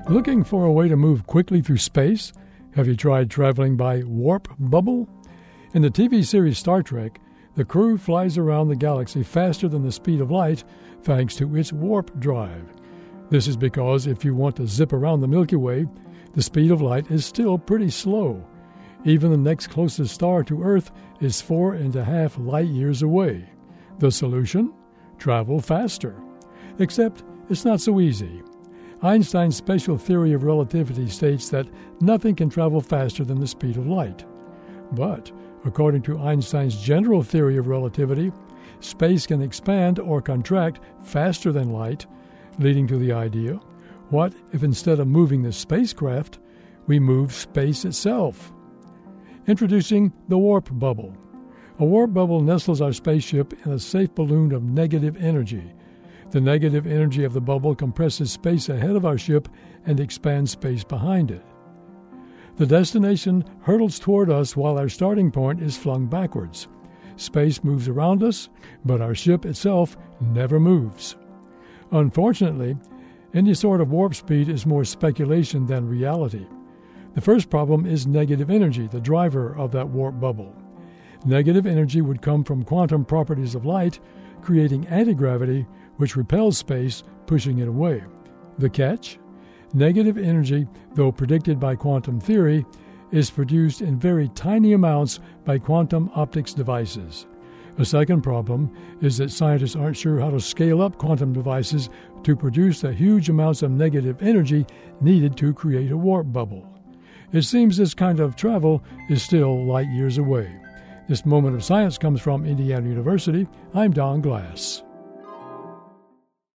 Looking for a way to move quickly through space? Have you tried traveling by warp bubble? In the TV series Star Trek, the crew flies around the galaxy faster than the speed of light thanks to its warp drive. This is because if you want to zip around the Milky Way, the speed of light is still pretty slow. Even the next closest star to Earth is 4.5 light years away. The solution? Travel faster. Except it's not so easy. Einstein's special theory of relativity states that nothing can travel faster than the speed of light. But, according to Einstein's general theory of relativity, space can expand or contract faster than light, leading to the idea, what if instead of moving the spacecraft, we move space itself? Introducing the warp bubble. A warp bubble nestles our spaceship in a safe balloon of negative energy. The negative energy of the bubble compresses space ahead of our ship and expands space behind it. The destination hurtles toward us while our starting point is flung backwards. Space moves around us, but our ship itself never moves. Unfortunately, any sort of warp speed is more speculation than reality. The first problem is negative energy, the driver of that warp bubble. Negative energy would come from quantum properties of light, creating antigravity, which repels space, pushing it away. The catch? Negative energy, though predicted by quantum theory, is produced in very tiny amounts by quantum optics devices. A second problem is that scientists aren't sure how to scale up quantum devices to produce the huge amounts of negative energy needed to create a warp bubble. It seems this kind of travel is still light years away. This moment of science comes from Indiana University. I'm Don Glass.